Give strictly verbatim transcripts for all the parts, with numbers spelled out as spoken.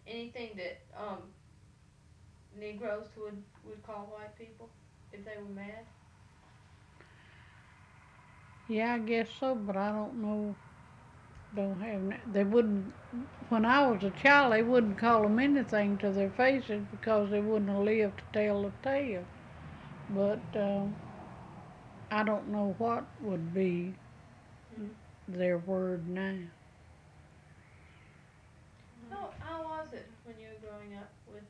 anything that um Negroes would would call white people if they were mad? Yeah, I guess so, but I don't know. Don't have. They wouldn't. When I was a child, they wouldn't call them anything to their faces because they wouldn't have lived to tell the tale. But uh, I don't know what would be Mm-hmm. their word now. How how was it when you were growing up with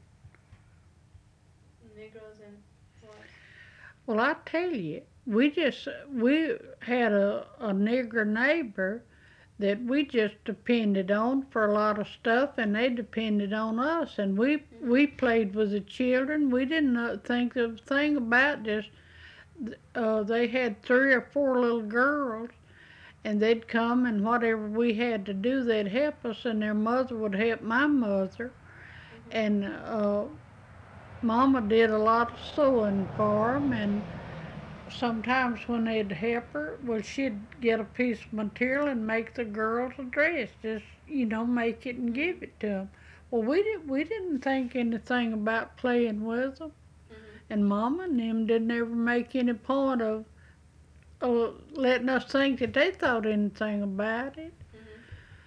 Negroes and whites? Well, I tell you, we just we had a, a nigger neighbor that we just depended on for a lot of stuff, and they depended on us, and we Mm-hmm. we played with the children. We didn't know, think a thing about just uh, they had three or four little girls, and they'd come and whatever we had to do, they'd help us, and their mother would help my mother, Mm-hmm. and uh, Mama did a lot of sewing for 'em, and sometimes when they'd help her, well, she'd get a piece of material and make the girls a dress. Just you know, make it and Mm-hmm. give it to them. Well, we didn't we didn't think anything about playing with them, Mm-hmm. and Mama and them didn't ever make any point of uh, letting us think that they thought anything about it. Mm-hmm.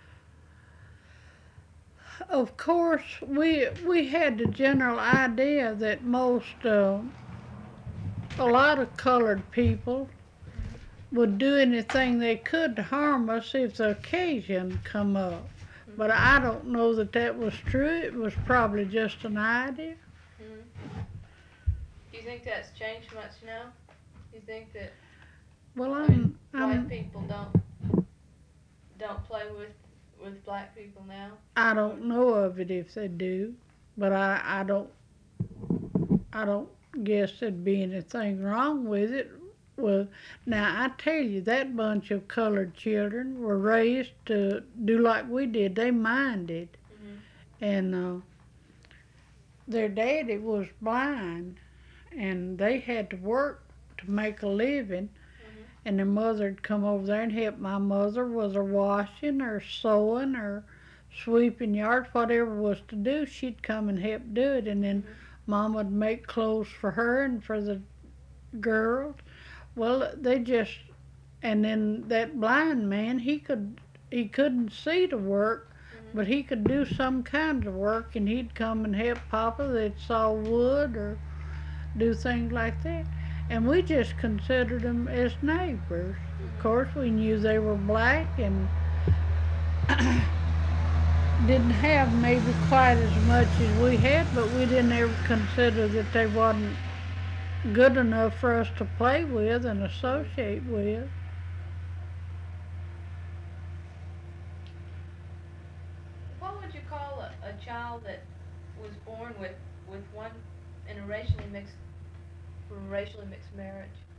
Of course, we we had the general idea that most uh, a lot of colored people would do anything they could to harm us if the occasion come up. But Mm-hmm. I don't know that that was true. It was probably just an idea. Mm-hmm. Do you think that's changed much now? Do you think that Well, I mean I'm white I'm people don't don't play with with black people now? I Or don't know of it if they do, but I I don't I don't guess there'd be anything wrong with it. Well, now I tell you, that bunch of colored children were raised to do like we did. They minded, mm-hmm. and uh, their daddy was blind, and they had to work to make a living, Mm-hmm. and their mother'd come over there and help my mother with her washing or sewing or sweeping yards, whatever was to do, she'd come and help do it, and then Mm-hmm. Mom would make clothes for her and for the girls. Well, they just, and then that blind man, he could, he couldn't see to work, Mm-hmm. but he could do some kinds of work, and he'd come and help Papa. They'd saw wood or do things like that. And we just considered them as neighbors. Of Mm-hmm. course, we knew they were black and didn't have maybe quite as much as we had, but we didn't ever consider that they wasn't good enough for us to play with and Mm-hmm. associate with. What would you call a, a child that was born with with one in a racially mixed from a racially mixed marriage?